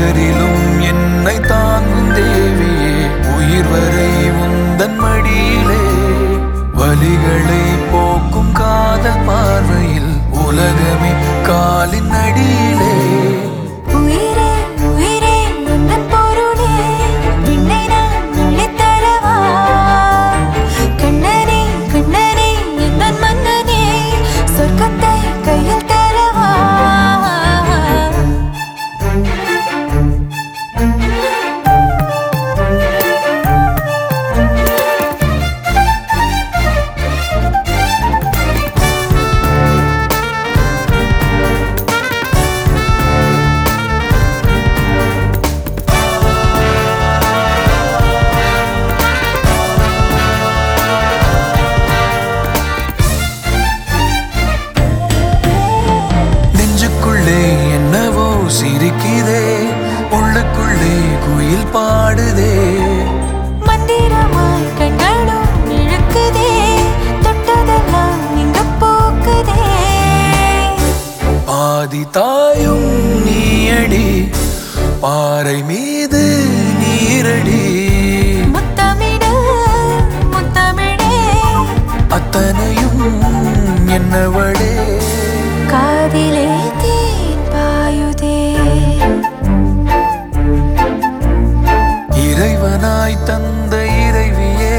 துயரிலும் என்னை தாங்கும் தேவியே, உயிர் வரை உந்தன் மடியிலே, வலிகளை போக்கும் காதல் பார்வையில் உலகமே காலின் அடியிலே. உயிரே உயிரே உந்தன் பொருளே, என்னை நான் அள்ளித் தரவா? கண்ணனே கண்ணனே எந்தன் மன்னனே, சொர்க்கத்தை கையில் தரவா? என்னவோ சிரிக்குதே, உள்ளுக்குள்ளே குயில் பாடுதே, மந்திரமாய் கண்களும் இழுக்குதே, தொட்டதெல்லாம் இங்க போக்குதே. பாதி தாயும் நீயடி, பாறை மீது நீரடி, முத்தமிடு முத்தமிழே, அத்தனையும் என்னவளே, காதிலே தேன் பாயுதே. இறைவனாய் தந்த இறைவியே,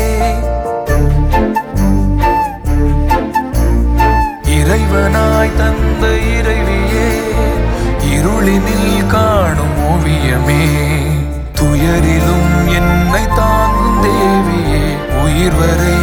இறைவனாய் தந்த இறைவியே, இருளினில் காணும் ஓவியமே, துயரிலும் என்னை தாங்கும் தேவியே, உயிர் வரை